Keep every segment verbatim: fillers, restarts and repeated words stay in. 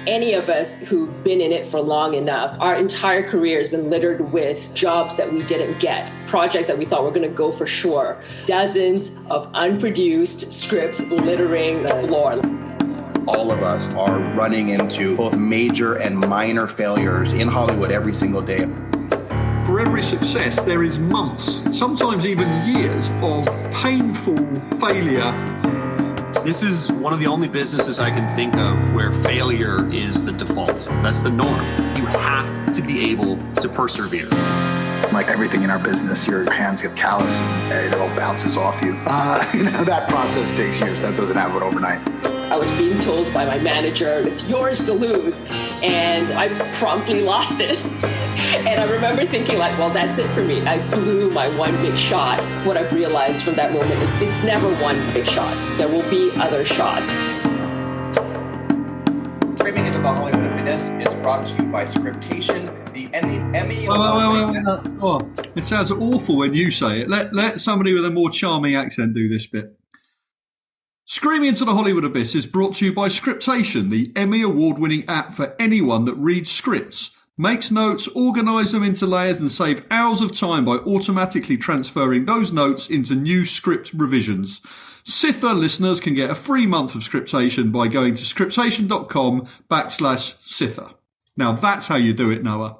Any of us who've been in it for long enough, our entire career has been littered with jobs that we didn't get, projects that we thought were going to go for sure, dozens of unproduced scripts littering the floor. All of us are running into both major and minor failures in Hollywood every single day. For every success, there is months, sometimes even years, of painful failure. This is one of the only businesses I can think of where failure is the default. That's the norm. You have to be able to persevere. Like everything in our business, your hands get callous and it all bounces off you. Uh, you know, that process takes years. That doesn't happen overnight. I was being told by my manager, it's yours to lose. And I promptly lost it. And I remember thinking like, well, that's it for me. I blew my one big shot. What I've realized from that moment is it's never one big shot. There will be other shots. Screaming Into the Hollywood Abyss is brought to you by Scriptation, the Emmy. Oh, wait, wait, wait, wait. Oh, it sounds awful when you say it. Let, let somebody with a more charming accent do this bit. Screaming Into the Hollywood Abyss is brought to you by Scriptation, the Emmy award-winning app for anyone that reads scripts, makes notes, organise them into layers and save hours of time by automatically transferring those notes into new script revisions. Sitha listeners can get a free month of Scriptation by going to scriptation.com backslash Sitha. Now that's how you do it, Noah.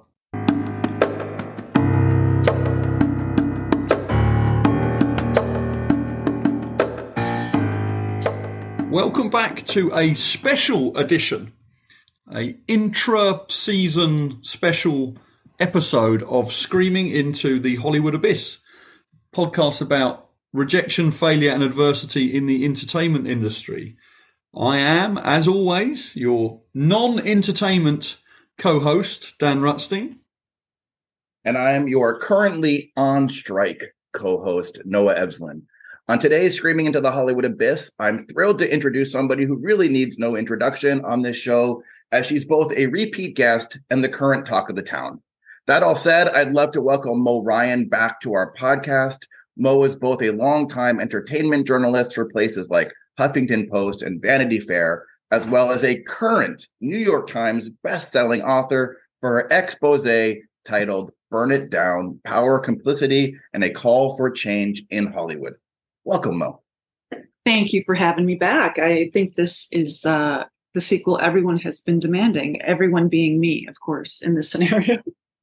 Welcome back to a special edition, a intra-season special episode of Screaming Into the Hollywood Abyss, podcast about rejection, failure and adversity in the entertainment industry. I am, as always, your non-entertainment co-host, Dan Rutstein. And I am your currently on strike co-host, Noah Ebslin. On today's Screaming Into the Hollywood Abyss, I'm thrilled to introduce somebody who really needs no introduction on this show, as she's both a repeat guest and the current talk of the town. That all said, I'd love to welcome Mo Ryan back to our podcast. Mo is both a longtime entertainment journalist for places like Huffington Post and Vanity Fair, as well as a current New York Times best-selling author for her expose titled Burn It Down, Power, Complicity, and a Call for Change in Hollywood. Welcome, Mo. Thank you for having me back. I think this is uh, the sequel everyone has been demanding, everyone being me, of course, in this scenario.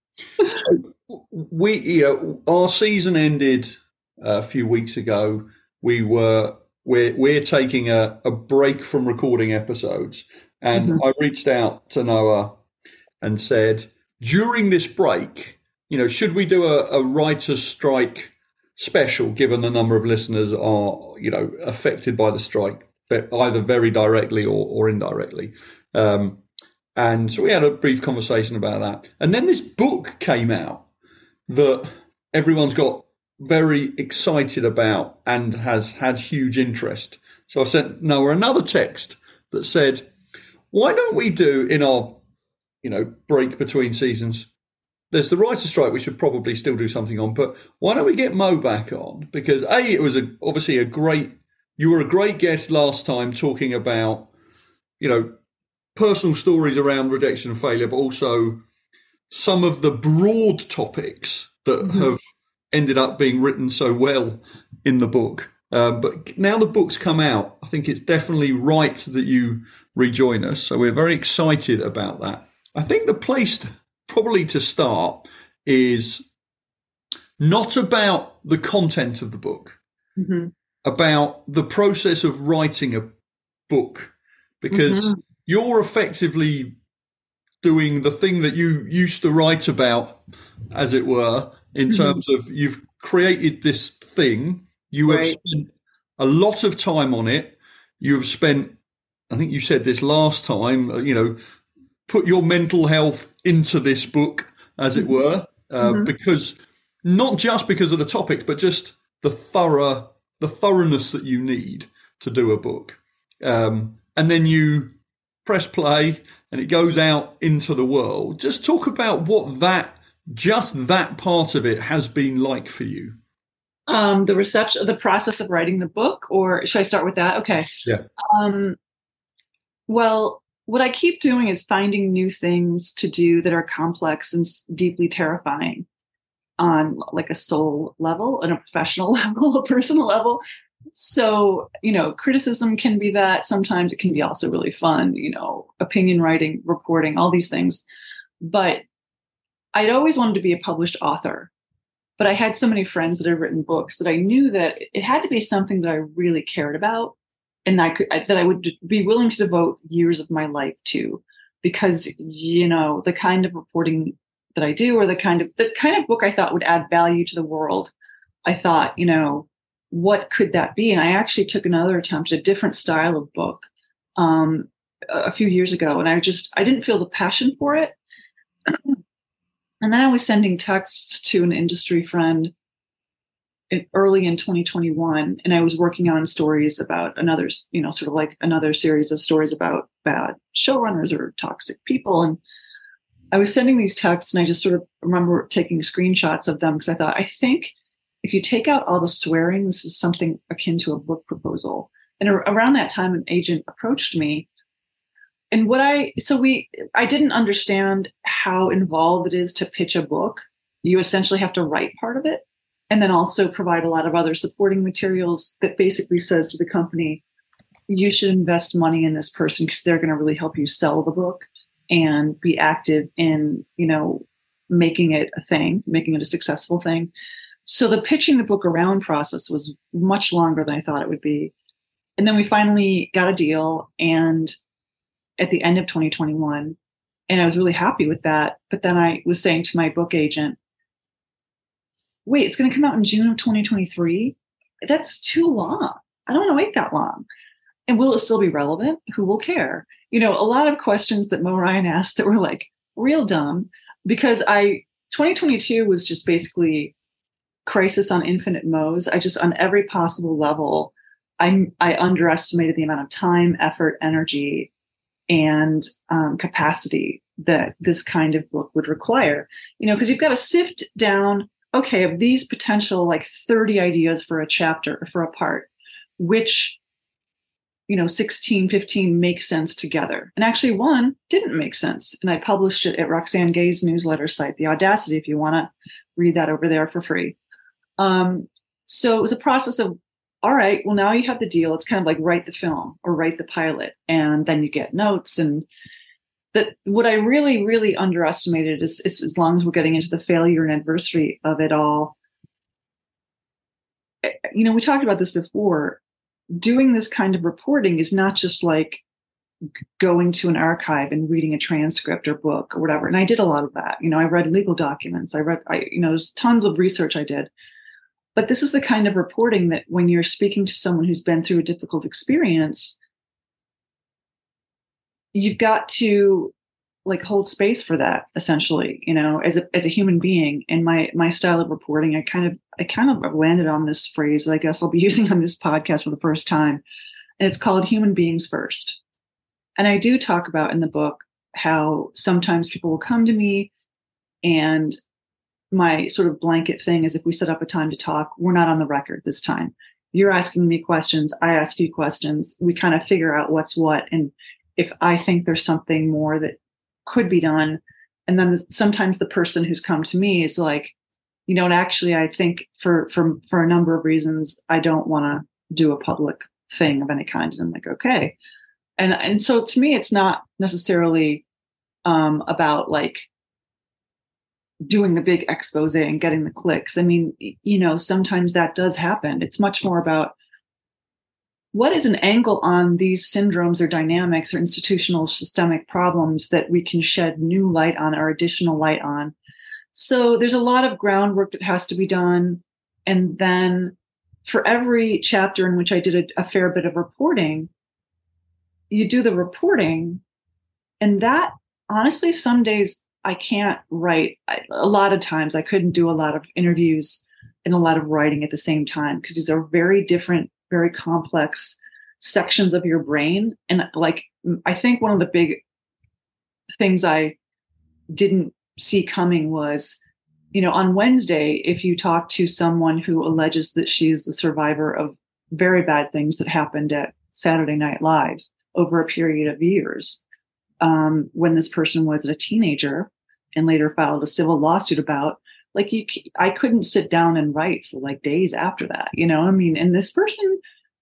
So we, you know, our season ended uh, a few weeks ago. We were we're we're taking a, a break from recording episodes, and mm-hmm. I reached out to Noah and said, during this break, you know, should we do a, a writer's strike special, given the number of listeners are, you know, affected by the strike, either very directly or, or indirectly. Um, and so we had a brief conversation about that. And then this book came out that everyone's got very excited about and has had huge interest. So I sent Noah another text that said, why don't we do in our, you know, break between seasons, there's the writer's strike we should probably still do something on, but why don't we get Mo back on? Because A, it was a, obviously a great, you were a great guest last time talking about, you know, personal stories around rejection and failure, but also some of the broad topics that mm-hmm. have ended up being written so well in the book. Uh, but now the book's come out, I think it's definitely right that you rejoin us. So we're very excited about that. I think the place to, probably to start is not about the content of the book, mm-hmm. about the process of writing a book, because mm-hmm. you're effectively doing the thing that you used to write about, as it were, in mm-hmm. terms of you've created this thing, you have right. spent a lot of time on it, you have spent, I think you said this last time, you know, put your mental health into this book, as it were, uh, mm-hmm. because not just because of the topics, but just the thorough, the thoroughness that you need to do a book. Um, and then you press play and it goes out into the world. Just talk about what that, just that part of it has been like for you. Um, the reception, the process of writing the book, or should I start with that? Okay. Yeah. Um, well, what I keep doing is finding new things to do that are complex and deeply terrifying on like a soul level, on a professional level, a personal level. So, you know, criticism can be that. Sometimes it can be also really fun, you know, opinion writing, reporting, all these things. But I'd always wanted to be a published author. But I had so many friends that had written books that I knew that it had to be something that I really cared about, and I could, that I would be willing to devote years of my life to, because, you know, the kind of reporting that I do, or the kind of, the kind of book I thought would add value to the world, I thought, you know, what could that be? And I actually took another attempt at a different style of book um, a few years ago. And I just, I didn't feel the passion for it. And then I was sending texts to an industry friend in, early in twenty twenty-one, and I was working on stories about another, you know, sort of like another series of stories about bad showrunners or toxic people. And I was sending these texts, and I just sort of remember taking screenshots of them because I thought, I think if you take out all the swearing, this is something akin to a book proposal. And ar- around that time, an agent approached me. And what I, so we, I didn't understand how involved it is to pitch a book. You essentially have to write part of it and then also provide a lot of other supporting materials that basically says to the company, you should invest money in this person because they're going to really help you sell the book and be active in, you know, making it a thing, making it a successful thing. So the pitching the book around process was much longer than I thought it would be. And then we finally got a deal, and at the end of twenty twenty-one, and I was really happy with that. But then I was saying to my book agent, wait, it's going to come out in June of twenty twenty-three? That's too long. I don't want to wait that long. And will it still be relevant? Who will care? You know, a lot of questions that Mo Ryan asked that were like real dumb, because I, twenty twenty-two was just basically crisis on infinite Mo's. I just, on every possible level, I, I underestimated the amount of time, effort, energy, and um, capacity that this kind of book would require, you know, because you've got to sift down, okay, of these potential like thirty ideas for a chapter or for a part, which, you know, sixteen, fifteen make sense together. And actually one didn't make sense. And I published it at Roxane Gay's newsletter site, The Audacity, if you want to read that over there for free. Um, so it was a process of, all right, well, now you have the deal. It's kind of like write the film or write the pilot, and then you get notes. And that what I really, really underestimated is, is as long as we're getting into the failure and adversity of it all, you know, we talked about this before. Doing this kind of reporting is not just like going to an archive and reading a transcript or book or whatever. And I did a lot of that. You know, I read legal documents. I read, I, you know, there's tons of research I did. But this is the kind of reporting that when you're speaking to someone who's been through a difficult experience, you've got to like hold space for that, essentially, you know, as a as a human being. And my my style of reporting, I kind of I kind of landed on this phrase that I guess I'll be using on this podcast for the first time. And it's called human beings first. And I do talk about in the book how sometimes people will come to me, and my sort of blanket thing is, if we set up a time to talk, we're not on the record this time. You're asking me questions. I ask you questions. We kind of figure out what's what. And if I think there's something more that could be done, and then sometimes the person who's come to me is like, you know, and actually I think for, for, for a number of reasons, I don't want to do a public thing of any kind. And I'm like, okay. And, and so to me, it's not necessarily um, about like, doing the big expose and getting the clicks. I mean, you know, sometimes that does happen. It's much more about what is an angle on these syndromes or dynamics or institutional systemic problems that we can shed new light on or additional light on. So there's a lot of groundwork that has to be done. And then for every chapter in which I did a, a fair bit of reporting, you do the reporting, and that honestly, some days I can't write. I, a lot of times I couldn't do a lot of interviews and a lot of writing at the same time, because these are very different, very complex sections of your brain. And like, I think one of the big things I didn't see coming was, you know, on Wednesday, if you talk to someone who alleges that she is the survivor of very bad things that happened at Saturday Night Live over a period of years, um, when this person was a teenager and later filed a civil lawsuit about, like, you, I couldn't sit down and write for like days after that, you know, I mean, and this person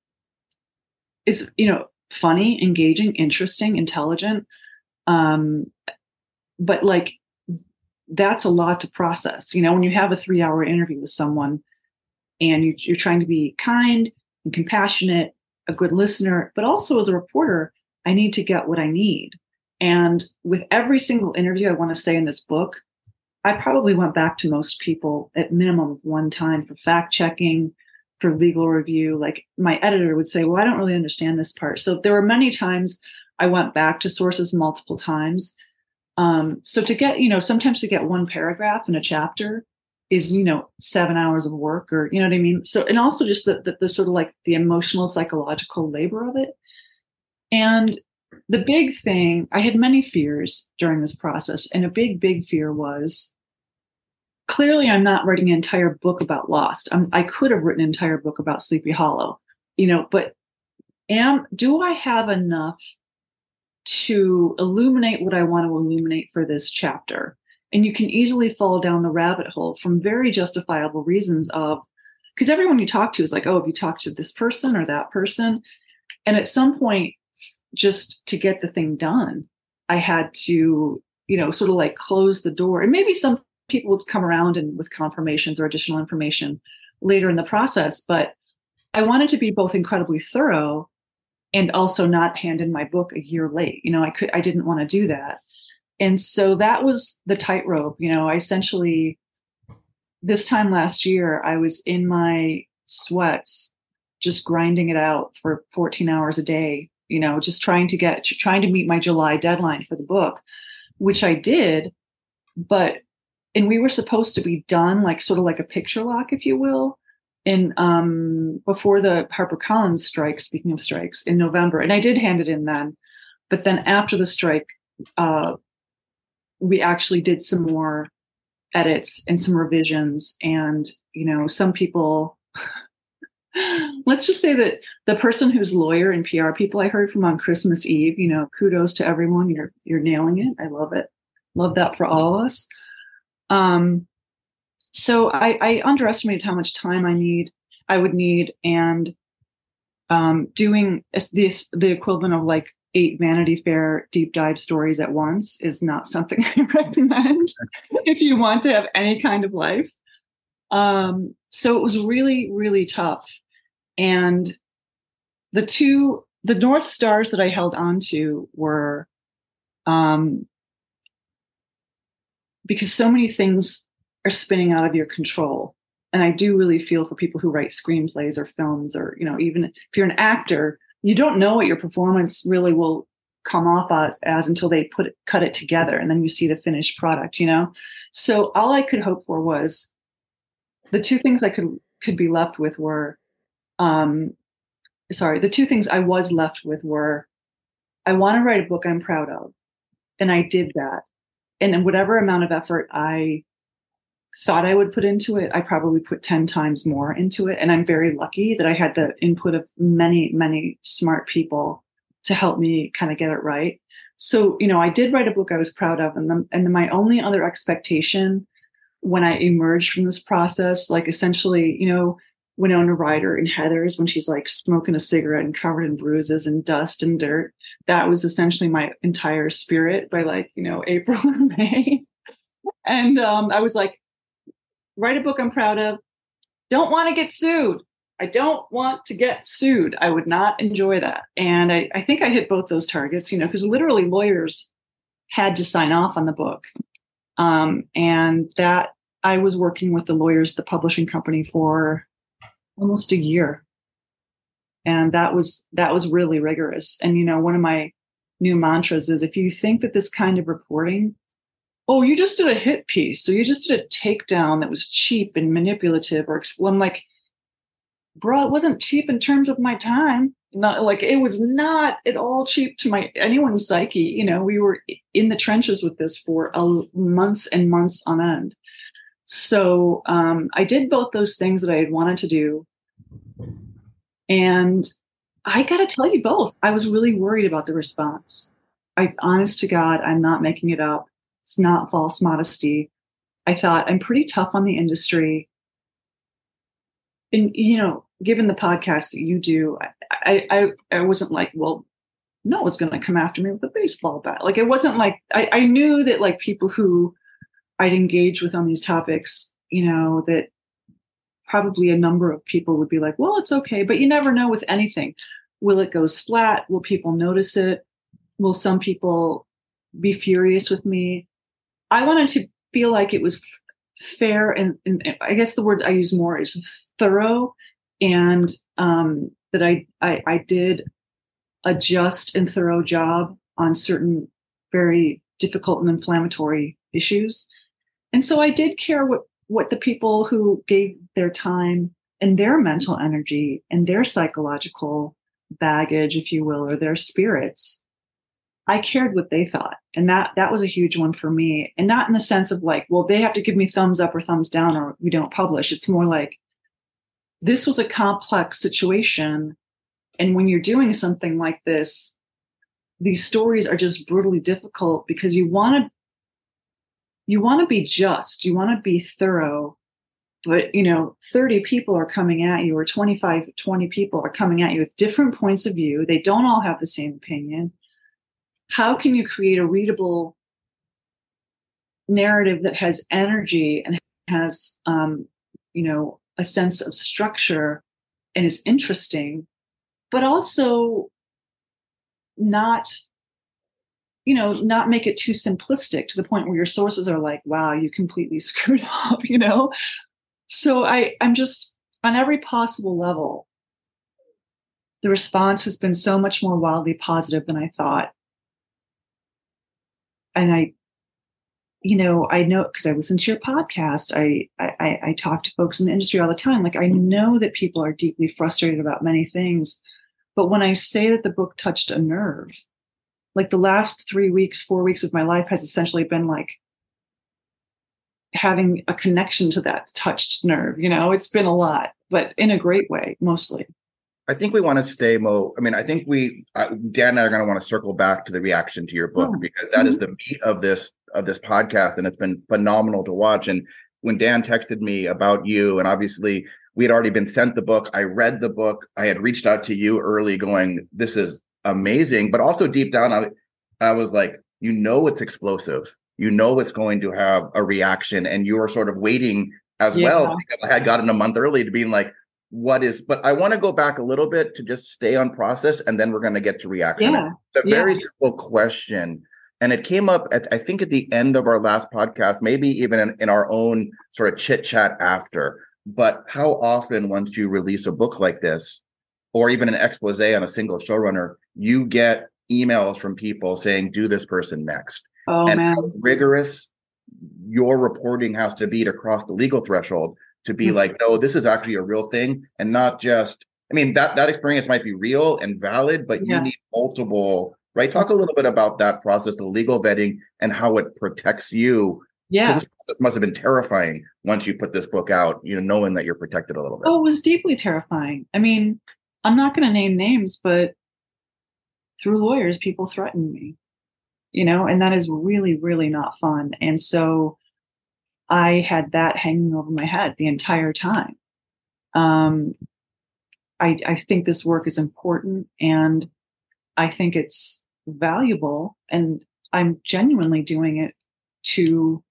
is, you know, funny, engaging, interesting, intelligent. Um, but like, that's a lot to process, you know, when you have a three hour interview with someone and you, you're trying to be kind and compassionate, a good listener, but also as a reporter, I need to get what I need. And with every single interview, I want to say in this book, I probably went back to most people at minimum one time for fact checking, for legal review. Like my editor would say, well, I don't really understand this part. So there were many times I went back to sources multiple times. Um, so to get, you know, sometimes to get one paragraph in a chapter is, you know, seven hours of work, or, you know what I mean? So, and also just the, the, the sort of like the emotional, psychological labor of it. And the big thing, I had many fears during this process. And a big, big fear was, clearly I'm not writing an entire book about Lost. I'm, I could have written an entire book about Sleepy Hollow, you know, but am, do I have enough to illuminate what I want to illuminate for this chapter? And you can easily fall down the rabbit hole from very justifiable reasons of, because everyone you talk to is like, oh, have you talked to this person or that person? And at some point, just to get the thing done, I had to, you know, sort of like close the door. And maybe some people would come around and with confirmations or additional information later in the process. But I wanted to be both incredibly thorough and also not hand in my book a year late. You know, I could, I didn't want to do that. And so that was the tightrope. You know, I essentially, this time last year, I was in my sweats, just grinding it out for fourteen hours a day, you know, just trying to get, trying to meet my July deadline for the book, which I did. But, and we were supposed to be done, like sort of like a picture lock, if you will, in um, before the HarperCollins strike, speaking of strikes, in November. And I did hand it in then. But then after the strike, uh, we actually did some more edits and some revisions. And, you know, some people, let's just say that the person who's lawyer and P R people I heard from on Christmas Eve, you know, kudos to everyone. You're, you're nailing it. I love it. Love that for all of us. Um, so I, I underestimated how much time I need, I would need. And, um, doing this, the equivalent of like eight Vanity Fair deep dive stories at once is not something I recommend if you want to have any kind of life. Um, so it was really, really tough. And the two, the North Stars that I held on to were, um, because so many things are spinning out of your control. And I do really feel for people who write screenplays or films, or, you know, even if you're an actor, you don't know what your performance really will come off as, as until they put it, cut it together, and then you see the finished product, you know? So all I could hope for was, the two things I could, could be left with were, um, sorry, the two things I was left with were, I want to write a book I'm proud of. And I did that. And whatever amount of effort I thought I would put into it, I probably put ten times more into it. And I'm very lucky that I had the input of many, many smart people to help me kind of get it right. So, you know, I did write a book I was proud of. And then, and then my only other expectation when I emerged from this process, like essentially, you know, Winona Ryder in Heathers, when she's like smoking a cigarette and covered in bruises and dust and dirt, that was essentially my entire spirit by like, you know, April or May. And um, I was like, write a book I'm proud of. Don't want to get sued. I don't want to get sued. I would not enjoy that. And I, I think I hit both those targets, you know, because literally lawyers had to sign off on the book. Um, and that I was working with the lawyers, the publishing company, for almost a year. And that was, that was really rigorous. And, you know, one of my new mantras is, if you think that this kind of reporting, oh, you just did a hit piece, so you just did a takedown that was cheap and manipulative, or I'm like, bro, it wasn't cheap in terms of my time. Not like, it was not at all cheap to my anyone's psyche. You know, we were in the trenches with this for a, months and months on end. So um, I did both those things that I had wanted to do. And I got to tell you both, I was really worried about the response. I, honest to God, I'm not making it up. It's not false modesty. I thought I'm pretty tough on the industry. And, you know, given the podcast that you do, I, I, I wasn't like, well, no one's going to come after me with a baseball bat. Like, it wasn't like, I, I knew that like people who I'd engage with on these topics, you know, that probably a number of people would be like, well, it's okay. But you never know with anything. Will it go splat? Will people notice it? Will some people be furious with me? I wanted to feel like it was fair. And, and I guess the word I use more is thorough. And um, that I, I, I did a just and thorough job on certain very difficult and inflammatory issues. And so I did care what, what the people who gave their time and their mental energy and their psychological baggage, if you will, or their spirits, I cared what they thought. And that, that was a huge one for me. And not in the sense of like, well, they have to give me thumbs up or thumbs down or we don't publish. It's more like, this was a complex situation. And when you're doing something like this, these stories are just brutally difficult because you want to, you want to be just, you want to be thorough, but you know, thirty people are coming at you or twenty-five, twenty people are coming at you with different points of view. They don't all have the same opinion. How can you create a readable narrative that has energy and has, um, you know, a sense of structure and is interesting, but also not, you know, not make it too simplistic to the point where your sources are like, wow, you completely screwed up, you know? So I, I'm just on every possible level, the response has been so much more wildly positive than I thought. And I, you know, I know because I listen to your podcast, I, I, I talk to folks in the industry all the time. Like, I know that people are deeply frustrated about many things, but when I say that the book touched a nerve, like the last three weeks, four weeks of my life has essentially been like having a connection to that touched nerve. You know, it's been a lot, but in a great way, mostly. I think we want to stay, Mo. I mean, I think we, uh, Dan and I are going to want to circle back to the reaction to your book oh. because that mm-hmm. is the meat of this of this podcast, and it's been phenomenal to watch. And when Dan texted me about you, and obviously we had already been sent the book, I read the book. I had reached out to you early, going, "This is amazing," but also deep down, I, I was like, "You know, it's explosive. You know, it's going to have a reaction," and you were sort of waiting as yeah. well because I had gotten a month early to being like, what is, but I want to go back a little bit to just stay on process, and then we're going to get to reaction. Yeah. It's a yeah. very simple question. And it came up at, I think at the end of our last podcast, maybe even in, in our own sort of chit chat after, but how often once you release a book like this, or even an expose on a single showrunner, you get emails from people saying, do this person next. Oh, and man. how rigorous your reporting has to be to cross the legal threshold to be mm-hmm. like, no, this is actually a real thing, and not just, I mean, that, that experience might be real and valid, but yeah. you need multiple, right? Talk a little bit about that process, the legal vetting, and how it protects you. Yeah. This process must have been terrifying once you put this book out, you know, knowing that you're protected a little bit. Oh, it was deeply terrifying. I mean, I'm not going to name names, but through lawyers, people threatened me, you know, and that is really, really not fun. And so I had that hanging over my head the entire time. Um, I, I think this work is important, and I think it's valuable, and I'm genuinely doing it to,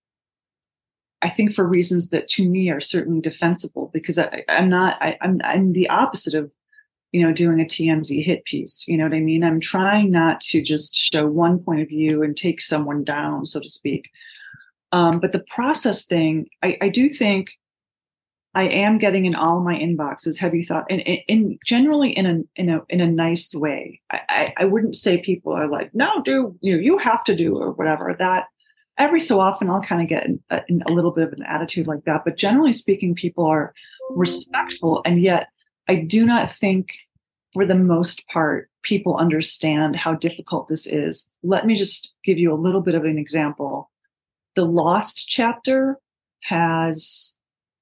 I think for reasons that to me are certainly defensible, because I, I'm not, I, I'm, I'm the opposite of, you know, doing a T M Z hit piece. You know what I mean? I'm trying not to just show one point of view and take someone down, so to speak. Um, but the process thing, I, I do think I am getting in all my inboxes. Have you thought? And, and generally in a in a in a nice way. I, I, I wouldn't say people are like, no, do you know, you have to do or whatever. That every so often I'll kind of get in a, in a little bit of an attitude like that. But generally speaking, people are respectful, and yet I do not think, for the most part, people understand how difficult this is. Let me just give you a little bit of an example. The Lost chapter has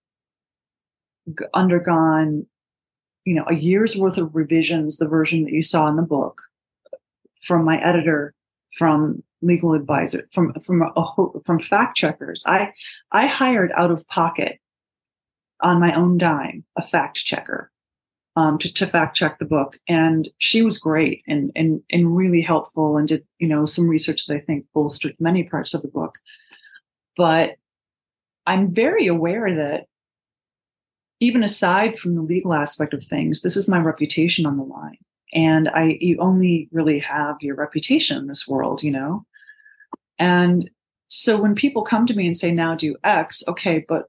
g- undergone, you know, a year's worth of revisions, the version that you saw in the book, from my editor from legal advisor, from from a, from fact checkers. I I hired out of pocket on my own dime a fact checker um, to, to fact check the book, and she was great and and and really helpful, and did you know some research that I think bolstered many parts of the book. But I'm very aware that even aside from the legal aspect of things, this is my reputation on the line. And I, you only really have your reputation in this world, you know? And so when people come to me and say, now do X, okay, but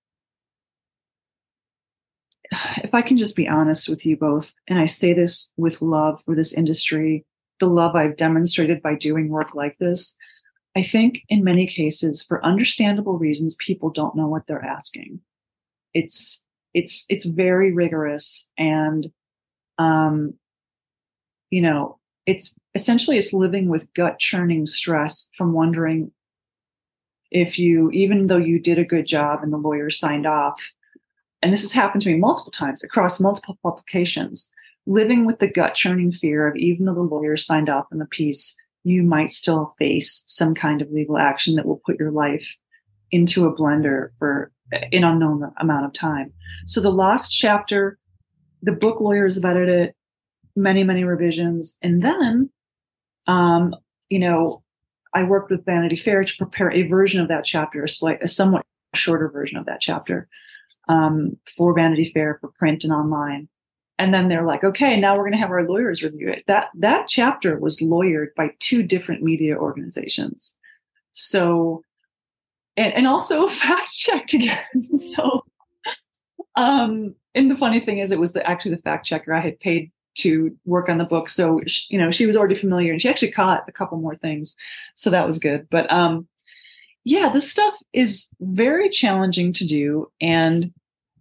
if I can just be honest with you both, and I say this with love for this industry, the love I've demonstrated by doing work like this, I think in many cases, for understandable reasons, people don't know what they're asking. It's, it's, it's very rigorous, and, um, you know, it's essentially it's living with gut churning stress from wondering if you, even though you did a good job and the lawyer signed off, and this has happened to me multiple times across multiple publications, living with the gut churning fear of even though the lawyer signed off on the piece, you might still face some kind of legal action that will put your life into a blender for an unknown amount of time. So the lost chapter, the book lawyers have edited it, many, many revisions. And then, um, you know, I worked with Vanity Fair to prepare a version of that chapter, a, slight, a somewhat shorter version of that chapter um, for Vanity Fair for print and online. And then they're like, okay, now we're going to have our lawyers review it. That, that chapter was lawyered by two different media organizations. So, and, and also fact checked again. So, um, and the funny thing is it was the, actually the fact checker I had paid to work on the book. So, you know, she was already familiar, and she actually caught a couple more things. So that was good. But, um, yeah, this stuff is very challenging to do. And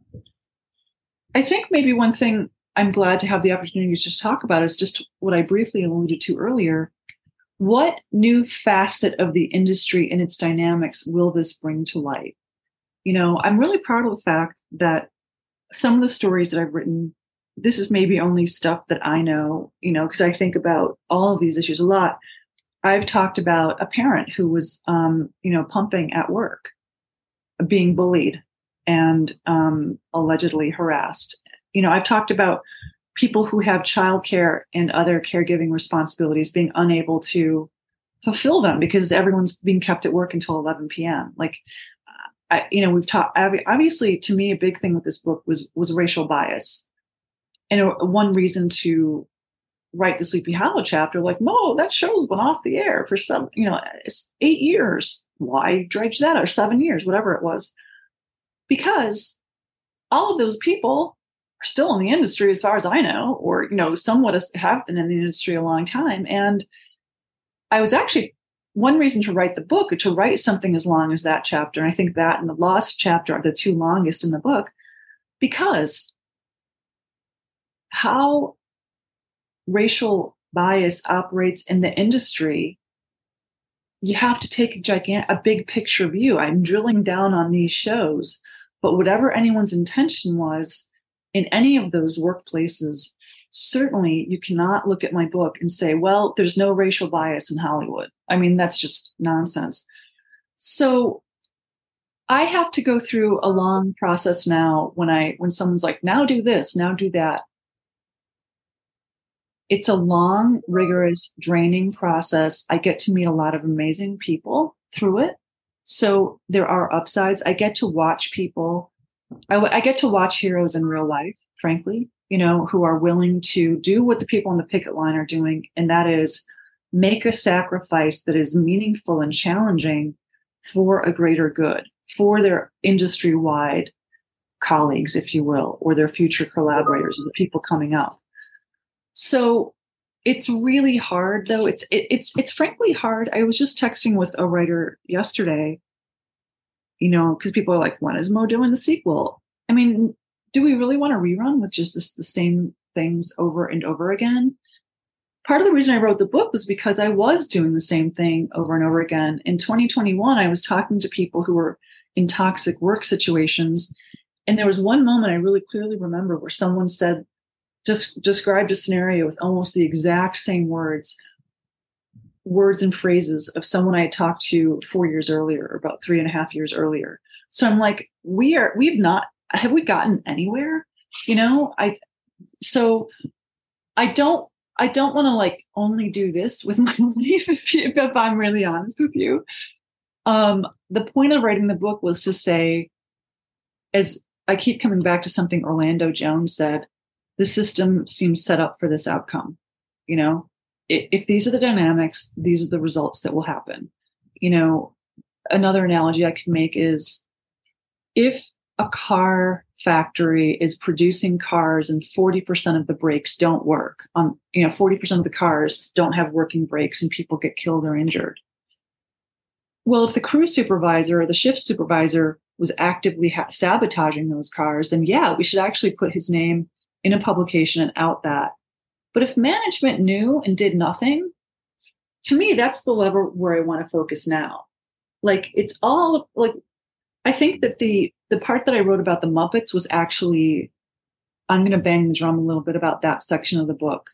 I think maybe one thing I'm glad to have the opportunity to talk about is just what I briefly alluded to earlier. What new facet of the industry and its dynamics will this bring to light? You know, I'm really proud of the fact that some of the stories that I've written, this is maybe only stuff that I know, you know, because I think about all of these issues a lot. I've talked about a parent who was, um, you know, pumping at work, being bullied and um, allegedly harassed. You know, I've talked about people who have childcare and other caregiving responsibilities being unable to fulfill them because everyone's being kept at work until eleven p.m. Like, I, you know, we've talked, obviously to me, a big thing with this book was, was racial bias. And one reason to write the Sleepy Hollow chapter, like, no, that show's been off the air for some, you know, it's eight years. Why dredge that? Or seven years, whatever it was. Because all of those people are still in the industry, as far as I know, or, you know, somewhat have been in the industry a long time. And I was actually, one reason to write the book, or to write something as long as that chapter, and I think that and the Lost chapter are the two longest in the book, because how racial bias operates in the industry, you have to take a gigantic, a big picture view. I'm drilling down on these shows, but whatever anyone's intention was in any of those workplaces, certainly you cannot look at my book and say, well, there's no racial bias in Hollywood. I mean, that's just nonsense. So I have to go through a long process now when I, when someone's like, now do this, now do that. It's a long, rigorous, draining process. I get to meet a lot of amazing people through it. So there are upsides. I get to watch people. I, I get to watch heroes in real life, frankly, you know, who are willing to do what the people on the picket line are doing. And that is make a sacrifice that is meaningful and challenging for a greater good, for their industry-wide colleagues, if you will, or their future collaborators, or the people coming up. So it's really hard, though. It's it, it's it's frankly hard. I was just texting with a writer yesterday, you know, because people are like, when is Mo doing the sequel? I mean, do we really want to rerun with just this, the same things over and over again? Part of the reason I wrote the book was because I was doing the same thing over and over again. In twenty twenty-one, I was talking to people who were in toxic work situations. And there was one moment I really clearly remember where someone said, just described a scenario with almost the exact same words. words and phrases of someone I had talked to four years earlier, or about three and a half years earlier. So I'm like, we are, we've not, have we gotten anywhere? You know, I, so I don't, I don't want to like only do this with my life, if, you, if I'm really honest with you. Um, the point of writing the book was to say, as I keep coming back to something Orlando Jones said, the system seems set up for this outcome. You know, if, if these are the dynamics, these are the results that will happen. You know, another analogy I can make is if a car factory is producing cars and forty percent of the brakes don't work on, you know, forty percent of the cars don't have working brakes and people get killed or injured. Well, if the crew supervisor or the shift supervisor was actively ha- sabotaging those cars, then yeah, we should actually put his name in a publication and out that. But if management knew and did nothing, to me, that's the level where I want to focus now. Like, it's all like, I think that the the part that I wrote about the Muppets was actually, I'm going to bang the drum a little bit about that section of the book.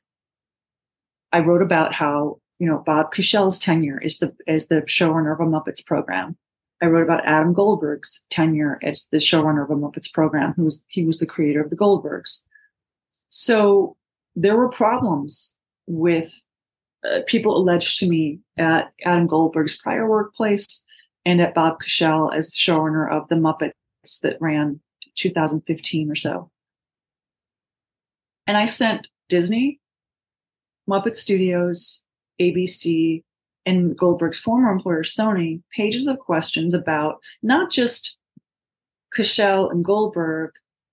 I wrote about how, you know, Bob Cashell's tenure is the as the showrunner of a Muppets program. I wrote about Adam Goldberg's tenure as the showrunner of a Muppets program, who was he was the creator of the Goldbergs. So there were problems with uh, people alleged to me at Adam Goldberg's prior workplace and at Bob Cashell as showrunner of the Muppets that ran two thousand fifteen or so. And I sent Disney, Muppet Studios, A B C, and Goldberg's former employer, Sony, pages of questions about not just Cashell and Goldberg,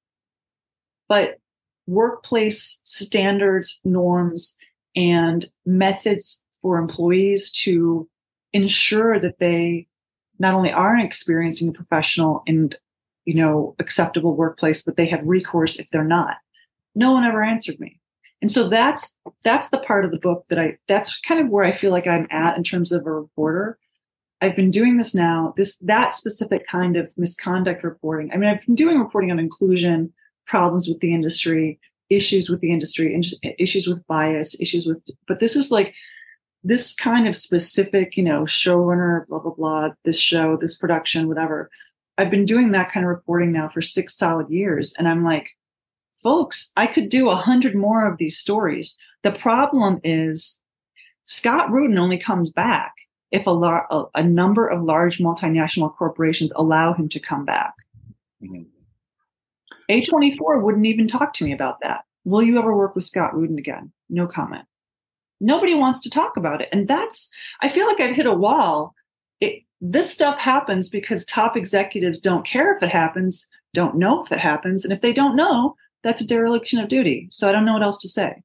but workplace standards, norms, and methods for employees to ensure that they not only are experiencing a professional and, you know, acceptable workplace, but they have recourse if they're not. No one ever answered me. And so that's that's the part of the book that I, that's kind of where I feel like I'm at in terms of a reporter. I've been doing this now, this that specific kind of misconduct reporting. I mean, I've been doing reporting on inclusion, problems with the industry, issues with the industry, issues with bias, issues with, but this is like this kind of specific, you know, showrunner, blah, blah, blah, this show, this production, whatever. I've been doing that kind of reporting now for six solid years. And I'm like, folks, I could do a hundred more of these stories. The problem is Scott Rudin only comes back if a, lar- a, a number of large multinational corporations allow him to come back. Mm-hmm. A twenty-four wouldn't even talk to me about that. Will you ever work with Scott Rudin again? No comment. Nobody wants to talk about it. And that's, I feel like I've hit a wall. It, this stuff happens because top executives don't care if it happens, don't know if it happens. And if they don't know, that's a dereliction of duty. So I don't know what else to say.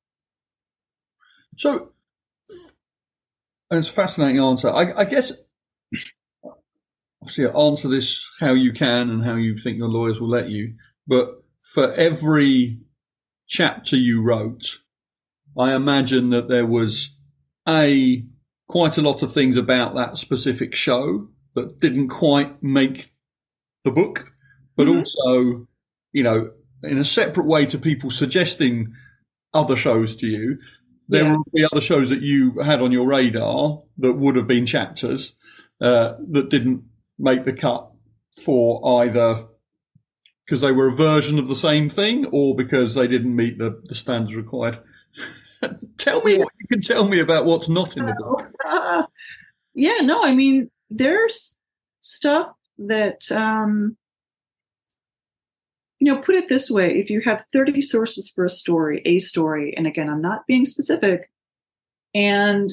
So, it's a fascinating answer. I, I guess, obviously, answer this how you can and how you think your lawyers will let you. But for every chapter you wrote, I imagine that there was a quite a lot of things about that specific show that didn't quite make the book, but mm-hmm. also, you know, in a separate way to people suggesting other shows to you, there yeah. will be other shows that you had on your radar that would have been chapters uh, that didn't make the cut for either because they were a version of the same thing or because they didn't meet the, the standards required. Tell me what you can tell me about what's not in the book. Uh, yeah, no, I mean, there's stuff that, um, you know, put it this way, if you have thirty sources for a story, a story, and again, I'm not being specific, and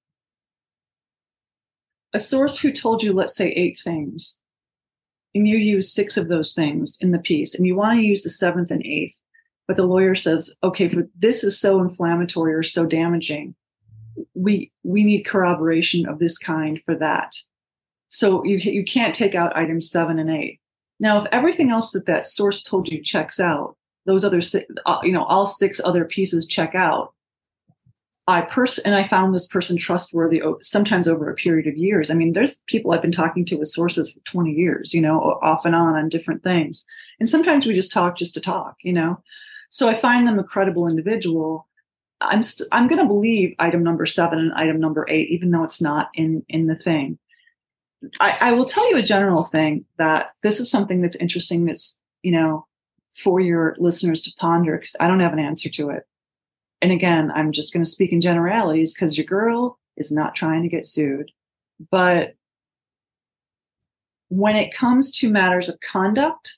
a source who told you, let's say, eight things, and you use six of those things in the piece, and you want to use the seventh and eighth, but the lawyer says, okay, for, this is so inflammatory or so damaging, we we need corroboration of this kind for that. So you you can't take out items seven and eight. Now, if everything else that that source told you checks out, those other, you know, all six other pieces check out, I pers- and I found this person trustworthy sometimes over a period of years. I mean, there's people I've been talking to with sources for twenty years, you know, off and on on different things. And sometimes we just talk just to talk, you know. So I find them a credible individual. I'm st- I'm going to believe item number seven and item number eight, even though it's not in in the thing. I, I will tell you a general thing that this is something that's interesting. That's, you know, for your listeners to ponder, because I don't have an answer to it. And again, I'm just going to speak in generalities because your girl is not trying to get sued. But when it comes to matters of conduct,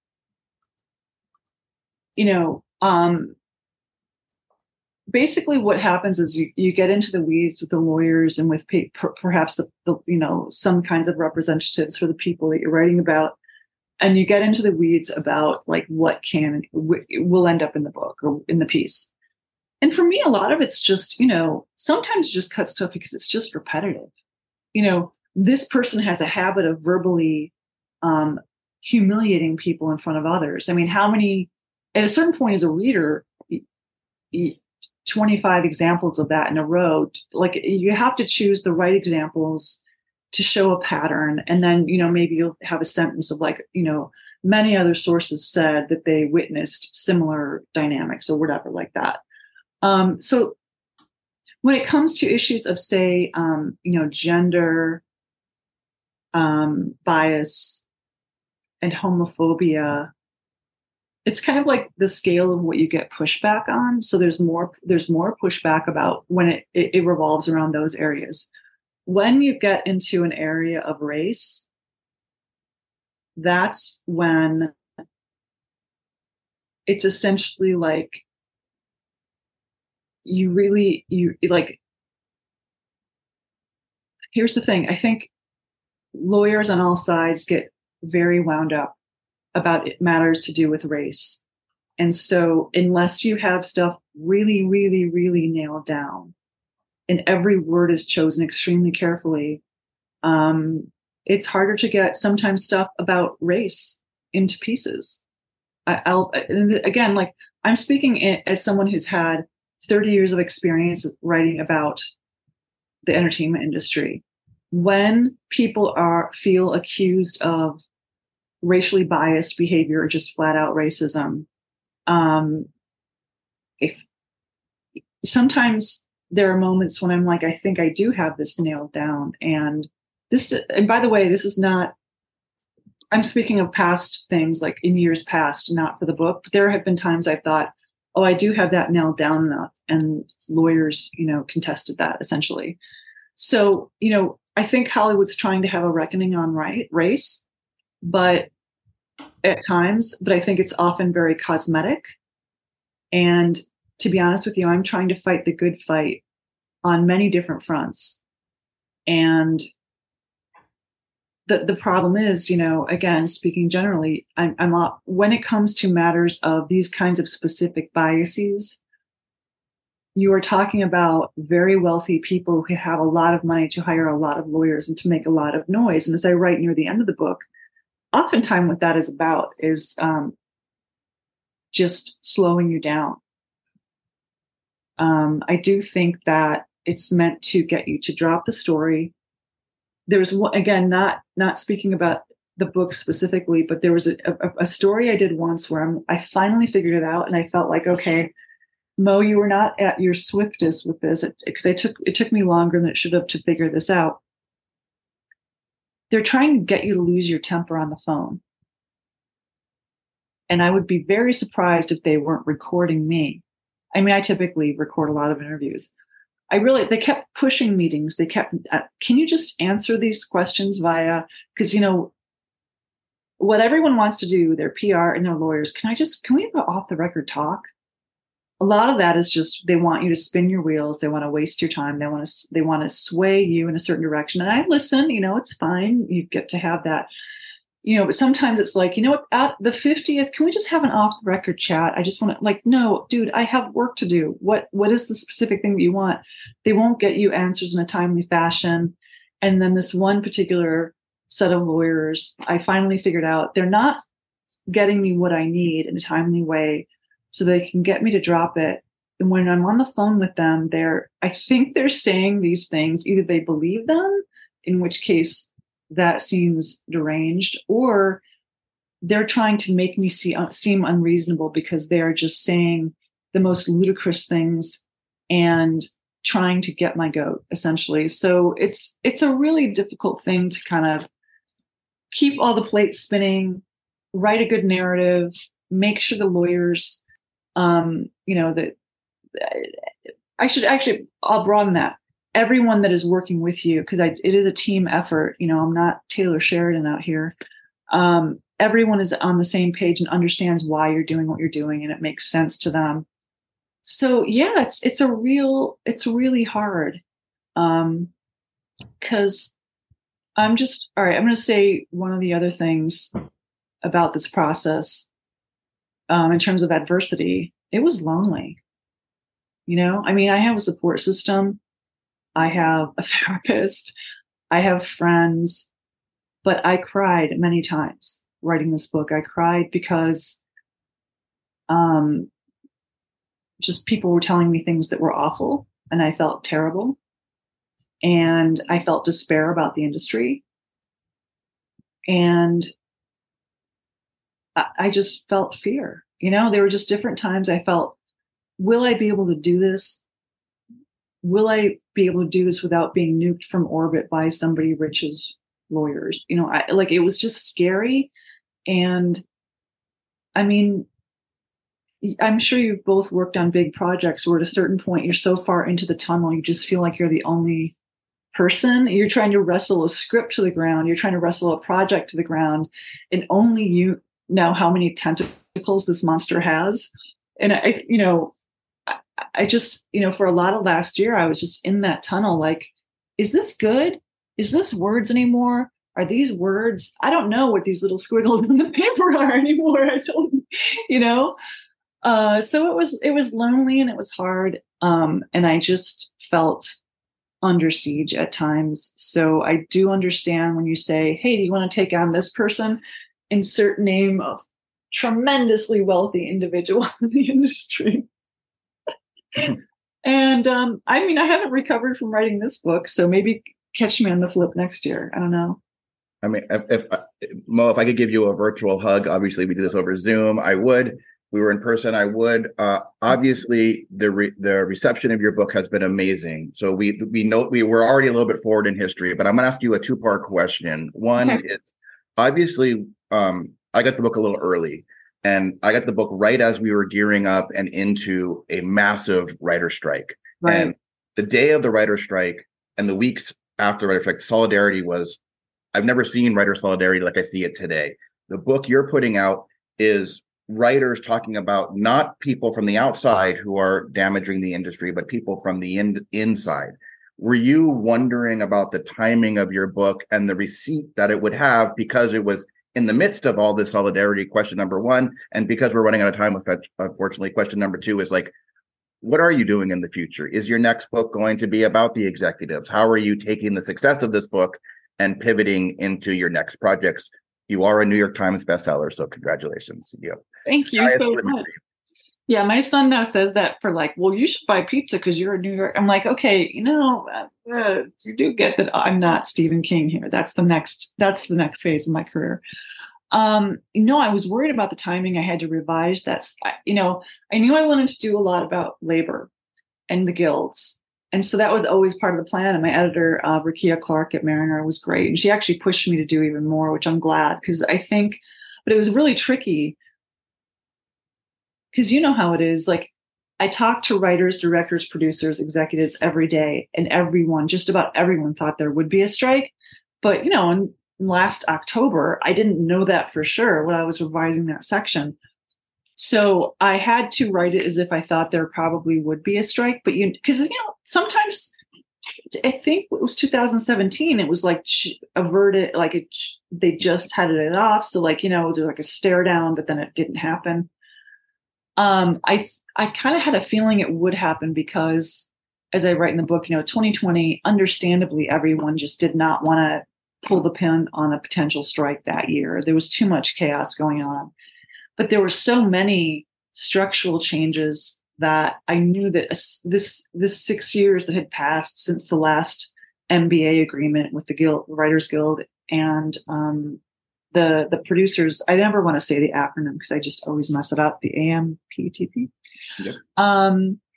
you know, um, basically what happens is you, you get into the weeds with the lawyers and with pe- per- perhaps the, the, you know, some kinds of representatives for the people that you're writing about. And you get into the weeds about like what can, w- will end up in the book or in the piece. And for me, a lot of it's just, you know, sometimes you just cut stuff because it's just repetitive. You know, this person has a habit of verbally um, humiliating people in front of others. I mean, how many, at a certain point as a reader, twenty-five examples of that in a row, like you have to choose the right examples to show a pattern. And then, you know, maybe you'll have a sentence of like, you know, many other sources said that they witnessed similar dynamics or whatever like that. Um, so when it comes to issues of, say, um, you know, gender um, bias and homophobia, it's kind of like the scale of what you get pushback on. So there's more, there's more pushback about when it, it, it revolves around those areas. When you get into an area of race, that's when it's essentially like you really, you like, here's the thing. I think lawyers on all sides get very wound up about it matters to do with race. And so unless you have stuff really, really, really nailed down and every word is chosen extremely carefully, um, it's harder to get sometimes stuff about race into pieces. I, I'll, again, like I'm speaking as someone who's had thirty years of experience writing about the entertainment industry. When people are feel accused of racially biased behavior or just flat out racism, um, if sometimes there are moments when I'm like, I think I do have this nailed down. And this, and by the way, this is not, I'm speaking of past things like in years past, not for the book, but there have been times I've thought, oh, I do have that nailed down enough. And lawyers, you know, contested that essentially. So, you know, I think Hollywood's trying to have a reckoning on right, race, but at times, but I think it's often very cosmetic. And to be honest with you, I'm trying to fight the good fight on many different fronts. And the the problem is, you know, again, speaking generally, I'm, I'm not, when it comes to matters of these kinds of specific biases, you are talking about very wealthy people who have a lot of money to hire a lot of lawyers and to make a lot of noise. And as I write near the end of the book, oftentimes what that is about is um, just slowing you down. Um, I do think that it's meant to get you to drop the story. There's one, again, not not speaking about the book specifically, but there was a, a, a story I did once where I'm, I finally figured it out, and I felt like, okay, Mo, you were not at your swiftest with this, because I took it took me longer than it should have to figure this out. They're trying to get you to lose your temper on the phone, and I would be very surprised if they weren't recording me. I mean, I typically record a lot of interviews. I really, they kept pushing meetings. They kept, uh, can you just answer these questions via, because, you know, what everyone wants to do, their P R and their lawyers, can I just, can we have an off the record talk? A lot of that is just, they want you to spin your wheels. They want to waste your time. They want to, they want to sway you in a certain direction. And I listen, you know, it's fine. You get to have that. You know, but sometimes it's like, you know what, at the fiftieth, can we just have an off the record chat? I just want to, like, no, dude, I have work to do. What, what is the specific thing that you want? They won't get you answers in a timely fashion. And then this one particular set of lawyers, I finally figured out they're not getting me what I need in a timely way so they can get me to drop it. And when I'm on the phone with them, they're, I think they're saying these things, either they believe them, in which case that seems deranged, or they're trying to make me see, uh, seem unreasonable because they're just saying the most ludicrous things and trying to get my goat, essentially. So it's it's a really difficult thing to kind of keep all the plates spinning, write a good narrative, make sure the lawyers, um, you know, that I should actually, I'll broaden that. Everyone that is working with you, because it is a team effort. You know, I'm not Taylor Sheridan out here. Um, everyone is on the same page and understands why you're doing what you're doing, and it makes sense to them. So yeah, it's it's a real, it's really hard. Um, because I'm just, all right, I'm going to say one of the other things about this process, um, in terms of adversity, it was lonely. You know, I mean, I have a support system. I have a therapist. I have friends, but I cried many times writing this book. I cried because, um, just people were telling me things that were awful, and I felt terrible. And I felt despair about the industry. And I, I just felt fear. You know, there were just different times I felt, will I be able to do this? Will I be able to do this without being nuked from orbit by somebody rich's lawyers? You know, I, like, it was just scary. And I mean, I'm sure you've both worked on big projects where at a certain point you're so far into the tunnel, you just feel like you're the only person. You're trying to wrestle a script to the ground. You're trying to wrestle a project to the ground. And only you know how many tentacles this monster has. And I, you know, I, I just, you know, for a lot of last year, I was just in that tunnel. Like, is this good? Is this words anymore? Are these words? I don't know what these little squiggles in the paper are anymore. I don't, you know? Uh, so it was, it was lonely and it was hard. Um, and I just felt under siege at times. So I do understand when you say, hey, do you want to take on this person? Insert name of tremendously wealthy individual in the industry. And um, I mean, I haven't recovered from writing this book, so maybe catch me on the flip next year. I don't know. I mean, if, if Mo, if I could give you a virtual hug, obviously we do this over Zoom, I would. We were in person, I would. Uh, obviously, the re- the reception of your book has been amazing. So we we know we were already a little bit forward in history, but I'm going to ask you a two part question. One okay. is obviously um, I got the book a little early, and I got the book right as we were gearing up and into a massive writer strike. Right. And the day of the writer strike and the weeks after the writer strike, solidarity was. I've never seen writer solidarity like I see it today. The book you're putting out is writers talking about not people from the outside who are damaging the industry, but people from the in- inside. Were you wondering about the timing of your book and the receipt that it would have because it was in the midst of all this solidarity, question number one, and because we're running out of time, unfortunately, question number two is like, what are you doing in the future? Is your next book going to be about the executives? How are you taking the success of this book and pivoting into your next projects? You are a New York Times bestseller, so congratulations. You. Thank you so much. Yeah, my son now says that for like, well, you should buy pizza because you're in New York. I'm like, okay, you know, uh, you do get that I'm not Stephen King here. That's the next, that's the next phase of my career. Um, you know, I was worried about the timing. I had to revise that. You know, I knew I wanted to do a lot about labor and the guilds. And so that was always part of the plan. And my editor, uh, Rakia Clark at Mariner, was great. And she actually pushed me to do even more, which I'm glad, because I think, but it was really tricky because you know how it is. Like, I talked to writers, directors, producers, executives every day, and everyone, just about everyone, thought there would be a strike. But, you know, in last October, I didn't know that for sure when I was revising that section. So I had to write it as if I thought there probably would be a strike, but you, because, you know, sometimes I think it was two thousand seventeen, it was like averted, like it, they just headed it off. So like, you know, it was like a stare down, but then it didn't happen. Um, I, I kind of had a feeling it would happen because as I write in the book, you know, twenty twenty, understandably, everyone just did not want to pull the pin on a potential strike that year. There was too much chaos going on. But there were so many structural changes that I knew that this this six years that had passed since the last M B A agreement with the Guild, Writers Guild, and um, the the producers. I never want to say the acronym because I just always mess it up. The A M P T P. Yep. Um,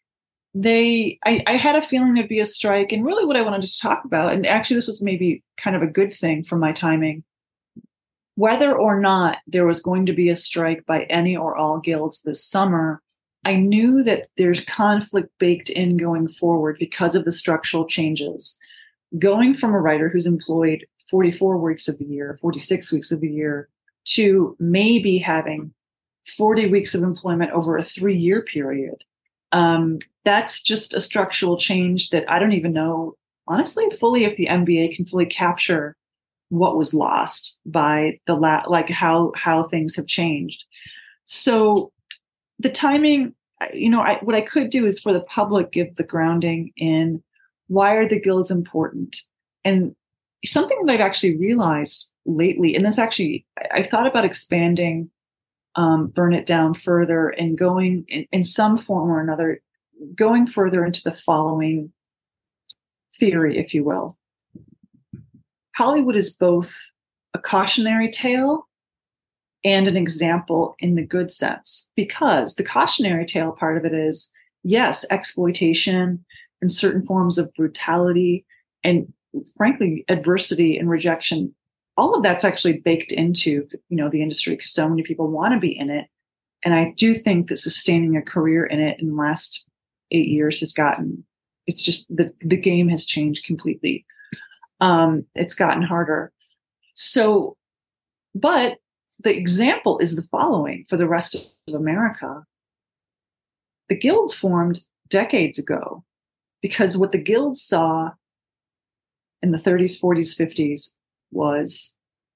they, I, I had a feeling there'd be a strike. And really what I wanted to talk about, and actually this was maybe kind of a good thing for my timing, whether or not there was going to be a strike by any or all guilds this summer, I knew that there's conflict baked in going forward because of the structural changes. Going from a writer who's employed forty-four weeks of the year, forty-six weeks of the year, to maybe having forty weeks of employment over a three-year period. Um, that's just a structural change that I don't even know, honestly, fully if the M B A can fully capture what was lost by the la- like how how things have changed. So the timing, you know, I, what I could do is for the public give the grounding in why are the guilds important, and something that I've actually realized lately, and this actually I, I thought about expanding, um, Burn It Down further and going in, in some form or another, going further into the following theory, if you will. Hollywood is both a cautionary tale and an example in the good sense, because the cautionary tale part of it is, yes, exploitation and certain forms of brutality and, frankly, adversity and rejection. All of that's actually baked into, you know, the industry because so many people want to be in it. And I do think that sustaining a career in it in the last eight years has gotten, it's just the, the game has changed completely. Um, it's gotten harder. So, but the example is the following for the rest of America. The guilds formed decades ago because what the guilds saw in the thirties, forties, fifties was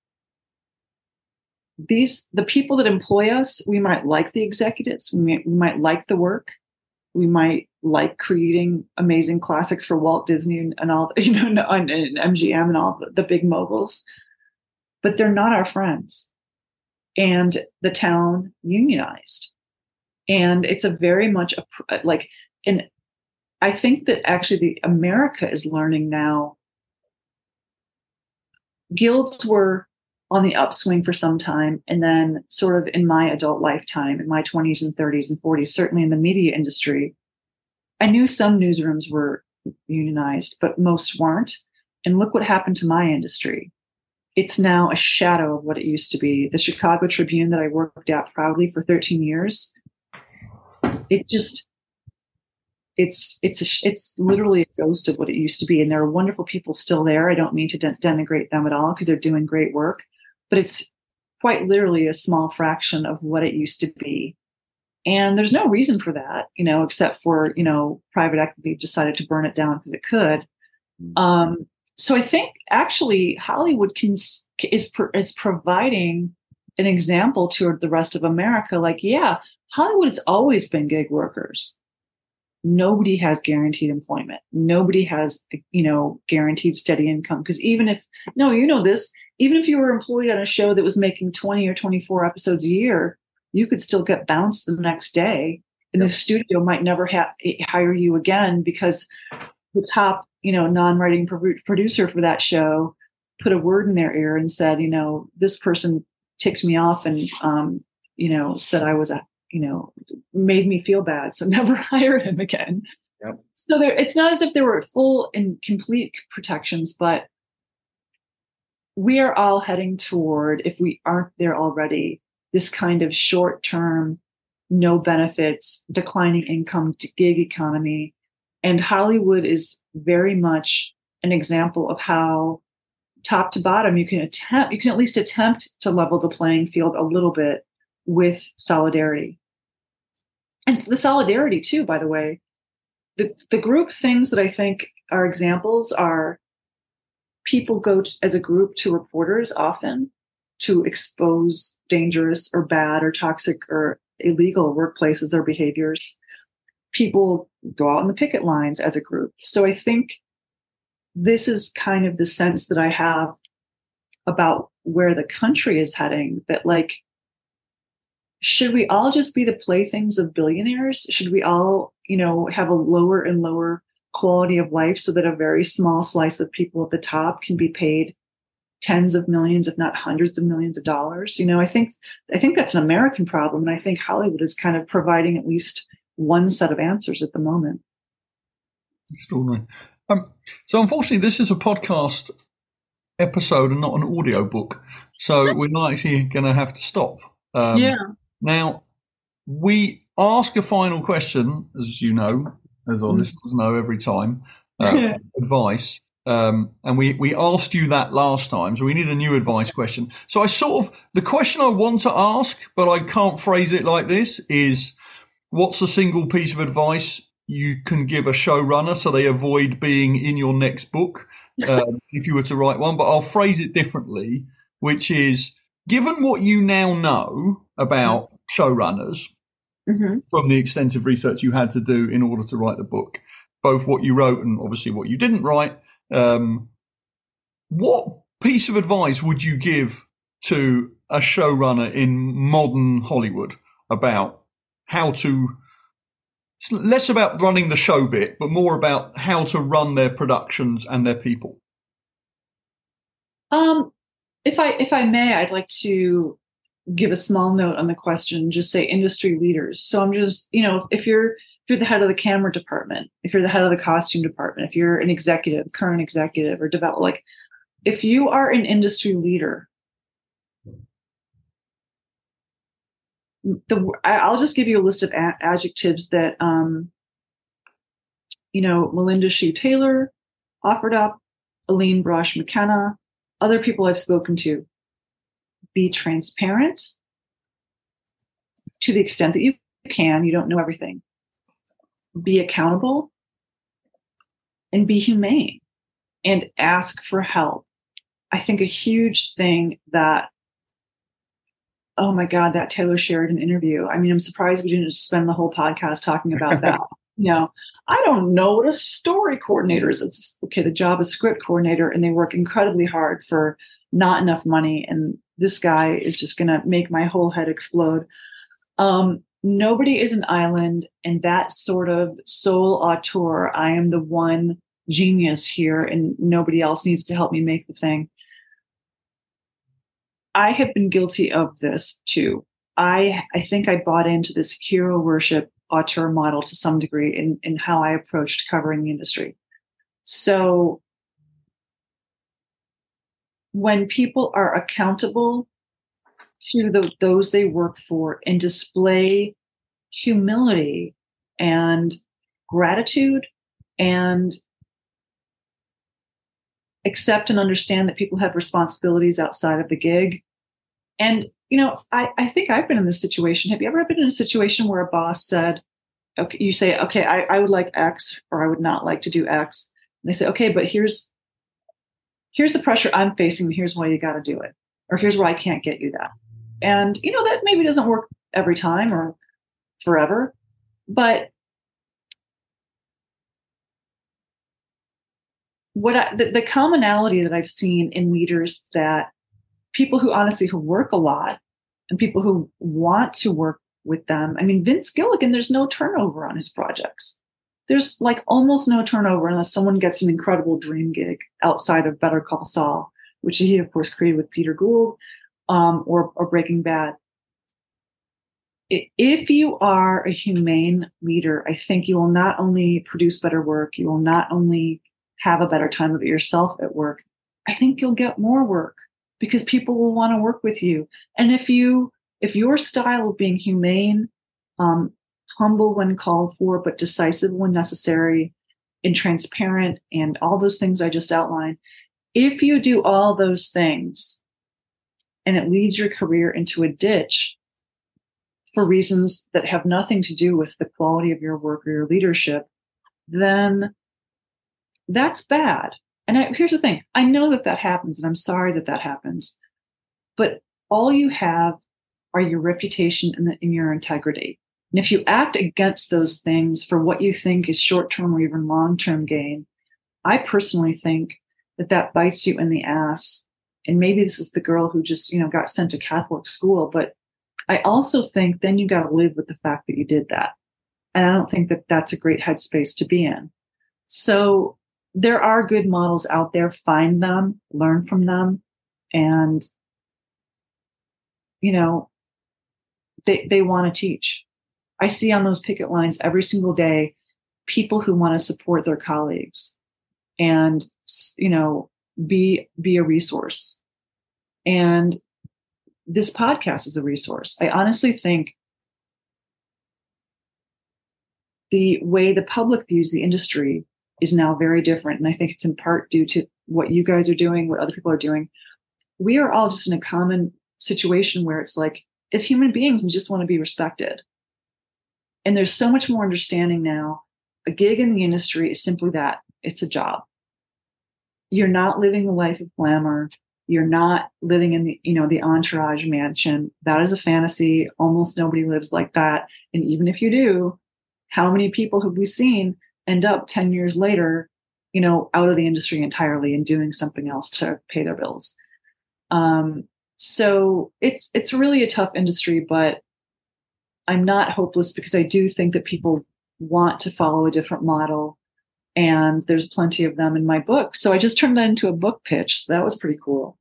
these, the people that employ us, we might like the executives, we might, we might like the work, we might like creating amazing classics for Walt Disney and, and all, you know, and, and M G M and all the, the big moguls, but they're not our friends. And the town unionized. And it's a very much a, like, and I think that actually the America is learning now. Guilds were on the upswing for some time. And then sort of in my adult lifetime, in my twenties and thirties and forties, certainly in the media industry, I knew some newsrooms were unionized, but most weren't. And look what happened to my industry. It's now a shadow of what it used to be. The Chicago Tribune that I worked at proudly for thirteen years, it just, it's, it's, a, it's literally a ghost of what it used to be. And there are wonderful people still there. I don't mean to de- denigrate them at all because they're doing great work, but it's quite literally a small fraction of what it used to be. And there's no reason for that, you know, except for, you know, private equity decided to burn it down because it could. Um, so I think actually Hollywood can, is, is providing an example to the rest of America. Like, yeah, Hollywood has always been gig workers. Nobody has guaranteed employment. Nobody has, you know, guaranteed steady income. Because even if, no, you know this, even if you were employed on a show that was making twenty or twenty-four episodes a year, you could still get bounced the next day. And the studio might never ha- hire you again because the top, you know, non-writing pro- producer for that show put a word in their ear and said, you know, this person ticked me off and, um, you know, said I was a, you know, made me feel bad. So never hire him again. Yep. So there, it's not as if there were full and complete protections, but we are all heading toward, if we aren't there already, this kind of short-term, no benefits, declining income gig economy. And Hollywood is very much an example of how top to bottom you can attempt, you can at least attempt to level the playing field a little bit with solidarity. And the solidarity too, by the way, the, the group things that I think are examples are people go to, as a group to reporters often to expose dangerous or bad or toxic or illegal workplaces or behaviors. People go out on the picket lines as a group. So I think this is kind of the sense that I have about where the country is heading, that like, should we all just be the playthings of billionaires? Should we all, you know, have a lower and lower quality of life so that a very small slice of people at the top can be paid tens of millions, if not hundreds of millions of dollars? You know, I think, I think that's an American problem. And I think Hollywood is kind of providing at least one set of answers at the moment. Extraordinary. Um, so unfortunately, this is a podcast episode and not an audio book. So we're not actually going to have to stop. Um, yeah. Now, we ask a final question, as you know, as our mm. listeners know every time, uh, advice. Um, and we, we asked you that last time, so we need a new advice question. So I sort of, the question I want to ask, but I can't phrase it like this, is what's a single piece of advice you can give a showrunner so they avoid being in your next book, um, if you were to write one? But I'll phrase it differently, which is, given what you now know about showrunners, mm-hmm. from the extensive research you had to do in order to write the book, both what you wrote and obviously what you didn't write, um, what piece of advice would you give to a showrunner in modern Hollywood about how to, less about running the show bit, but more about how to run their productions and their people? Um, if I if I may, I'd like to give a small note on the question. Just say industry leaders. So I'm just, you know, if you're if you're the head of the camera department, if you're the head of the costume department, if you're an executive, current executive, or develop, like, if you are an industry leader, the I'll just give you a list of a- adjectives that um, you know, Melinda Shue Taylor offered up, Aline Brosh McKenna, other people I've spoken to. Be transparent to the extent that you can. You don't know everything. Be accountable and be humane and ask for help. I think a huge thing that, oh my God, that Taylor Sheridan interview. I mean, I'm surprised we didn't just spend the whole podcast talking about that. You know, I don't know what a story coordinator is. It's okay. The job is script coordinator, and they work incredibly hard for not enough money. And this guy is just going to make my whole head explode. Um, nobody is an island, and that sort of sole auteur, I am the one genius here and nobody else needs to help me make the thing. I have been guilty of this too. I I think I bought into this hero worship auteur model to some degree in, in how I approached covering the industry. So when people are accountable to the, those they work for and display humility and gratitude and accept and understand that people have responsibilities outside of the gig. And, you know, I, I think I've been in this situation. Have you ever been in a situation where a boss said, okay, you say, okay, I, I would like X, or I would not like to do X. And they say, okay, but here's, here's the pressure I'm facing, and here's why you got to do it. Or here's why I can't get you that. And, you know, that maybe doesn't work every time or forever, but what I, the, the commonality that I've seen in leaders, that people who honestly who work a lot and people who want to work with them. I mean, Vince Gilligan, there's no turnover on his projects. There's like almost no turnover unless someone gets an incredible dream gig outside of Better Call Saul, which he of course created with Peter Gould, um, or, or Breaking Bad. If you are a humane leader, I think you will not only produce better work, you will not only have a better time of it yourself at work, I think you'll get more work because people will want to work with you. And if you, if your style of being humane, um, humble when called for, but decisive when necessary, and transparent, and all those things I just outlined, if you do all those things and it leads your career into a ditch for reasons that have nothing to do with the quality of your work or your leadership, then that's bad. And I, here's the thing. I know that that happens, and I'm sorry that that happens. But all you have are your reputation and, the, and your integrity. And if you act against those things for what you think is short-term or even long-term gain, I personally think that that bites you in the ass. And maybe this is the girl who just, you know, got sent to Catholic school. But I also think then you got to live with the fact that you did that. And I don't think that that's a great headspace to be in. So there are good models out there. Find them, learn from them. And, you know, they, they want to teach. I see on those picket lines every single day people who want to support their colleagues and, you know, be, be a resource. And this podcast is a resource. I honestly think the way the public views the industry is now very different. And I think it's in part due to what you guys are doing, what other people are doing. We are all just in a common situation where it's like, as human beings, we just want to be respected. And there's so much more understanding now. A gig in the industry is simply that. It's a job. You're not living the life of glamour. You're not living in the, you know, the entourage mansion. That is a fantasy. Almost nobody lives like that. And even if you do, how many people have we seen end up ten years later, you know, out of the industry entirely and doing something else to pay their bills? Um, so it's, it's really a tough industry, but I'm not hopeless because I do think that people want to follow a different model, and there's plenty of them in my book. So I just turned that into a book pitch. So that was pretty cool.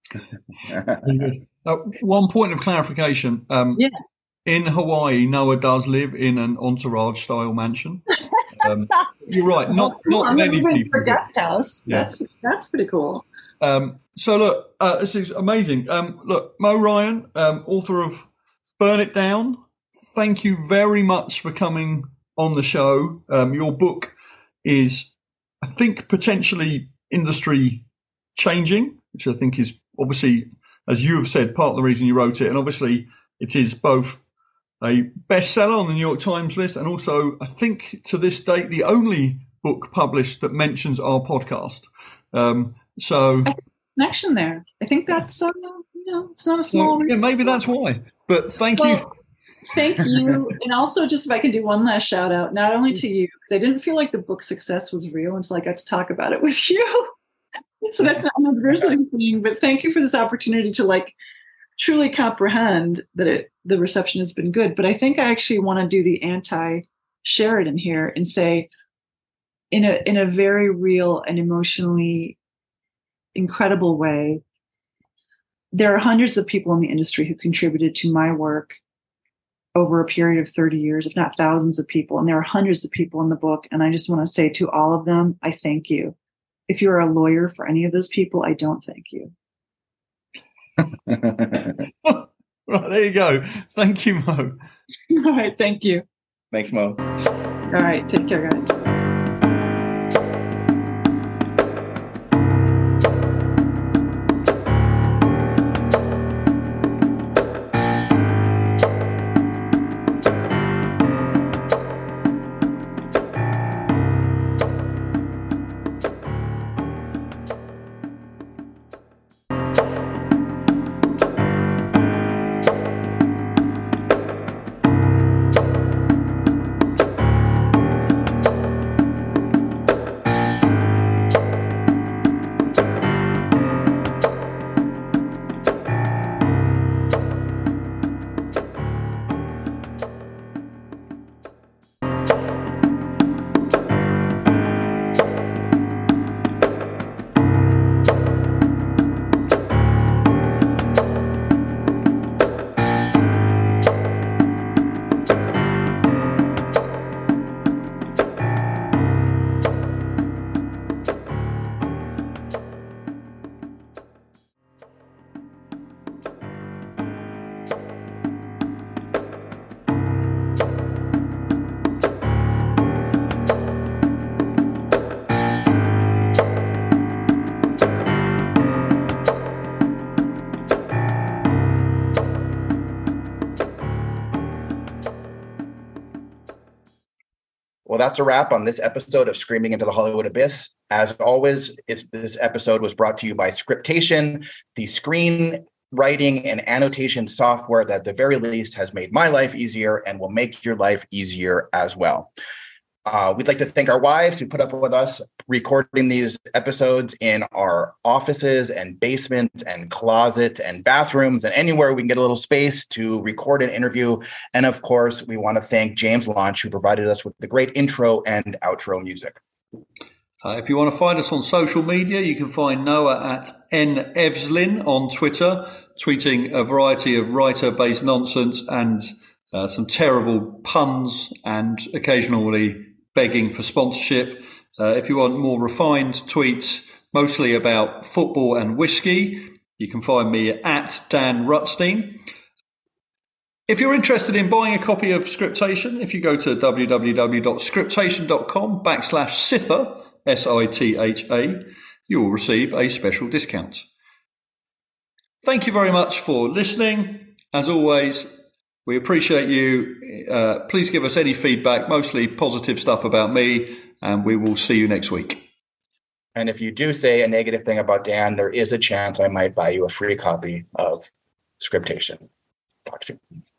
Very good. Uh, one point of clarification. Um, yeah. In Hawaii, Noah does live in an entourage-style mansion. Um, you're right. Not not I'm many living people. For guest house. Yeah. That's that's pretty cool. Um, so look, uh, this is amazing. Um, look, Mo Ryan, um, author of Burn It Down. Thank you very much for coming on the show. Um, your book is, I think, potentially industry changing, which I think is obviously, as you have said, part of the reason you wrote it. And obviously it is both a bestseller on the New York Times list and also, I think, to this date, the only book published that mentions our podcast. Um, so connection there. I think that's, uh, you know, it's not a small. Yeah, maybe that's why. But thank well, you. Thank you. And also, just if I could do one last shout out, not only to you, because I didn't feel like the book success was real until I got to talk about it with you. So that's not an adversity thing, but thank you for this opportunity to like truly comprehend that it, the reception has been good. But I think I actually want to do the anti-Sheridan here and say, in a in a very real and emotionally incredible way, there are hundreds of people in the industry who contributed to my work over a period of thirty years, if not thousands of people. And there are hundreds of people in the book. And I just want to say to all of them, I thank you. If you're a lawyer for any of those people, I don't thank you. Right, there you go. Thank you, Mo. All right. Thank you. Thanks, Mo. All right. Take care, guys. Well, that's a wrap on this episode of Screaming into the Hollywood Abyss. As always, it's, this episode was brought to you by Scriptation, the screen writing and annotation software that at the very least has made my life easier and will make your life easier as well. Uh, we'd like to thank our wives who put up with us recording these episodes in our offices and basements and closets and bathrooms and anywhere we can get a little space to record an interview. And of course, we want to thank James Launch, who provided us with the great intro and outro music. Uh, if you want to find us on social media, you can find Noah at N Evslin on Twitter, tweeting a variety of writer-based nonsense and uh, some terrible puns and occasionally begging for sponsorship. Uh, if you want more refined tweets, mostly about football and whiskey, you can find me at Dan Rutstein. If you're interested in buying a copy of Scriptation, if you go to www.scriptation.com backslash Sitha, S I T H A, you will receive a special discount. Thank you very much for listening. As always, we appreciate you. Uh, please give us any feedback, mostly positive stuff about me, and we will see you next week. And if you do say a negative thing about Dan, there is a chance I might buy you a free copy of Scriptation. Talk soon.